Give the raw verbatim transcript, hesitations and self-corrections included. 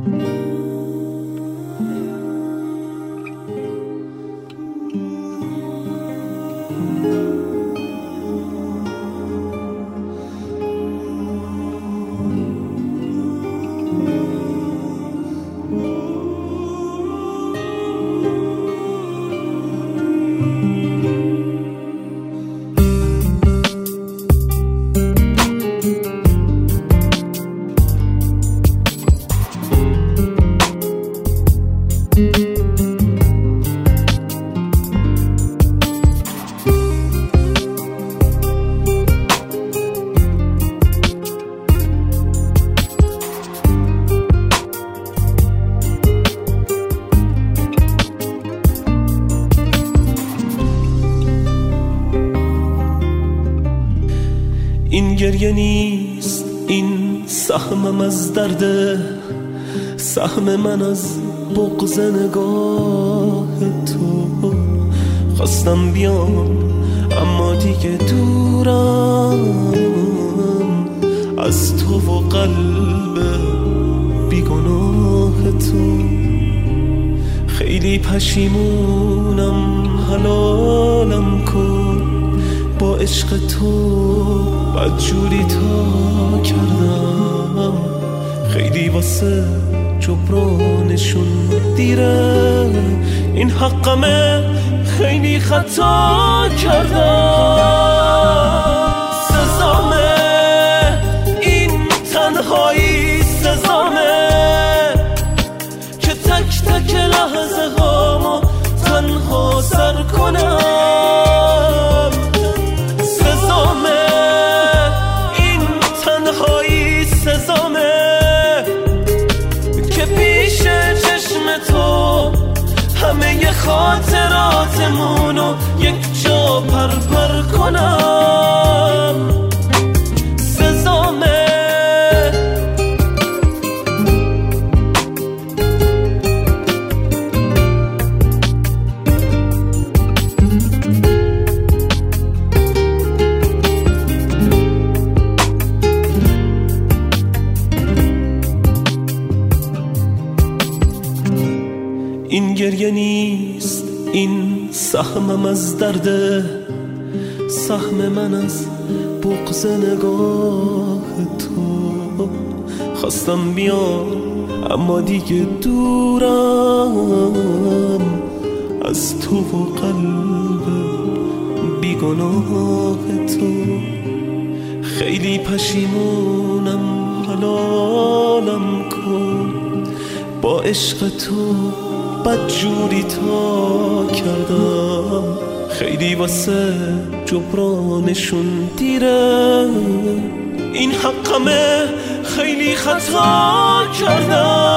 این گریه نیست، این سهمم از درده، سهم من از بغض نگاه تو. خواستم بیام اما دیگه دورم از تو و قلب بیگناه تو. خیلی پشیمونم، حلالم کن، با عشق تو بدجوری تا کردم. خیلی واسه جبرانشون دیره، این حقمه، خیلی خطا کردم. سزامه این تنهایی، سزامه که تک تک لحظه هامو تنها سر کنم. سزامه این تنهایی، سزامه که پیش چشم تو همه خاطراتمونو یک جا پرپر کنم. سزامه این گریه نیست، این سهمم از درده، سهم من از بغض نگاه تو. خواستم بیام اما دیگه دورم از تو و قلب بیگناه تو. خیلی پشیمونم، حلالم کن، با عشق تو بدجوری تا کردم. خیلی واسه جبرانشون دیره، این حقمه، خیلی خطا کردم.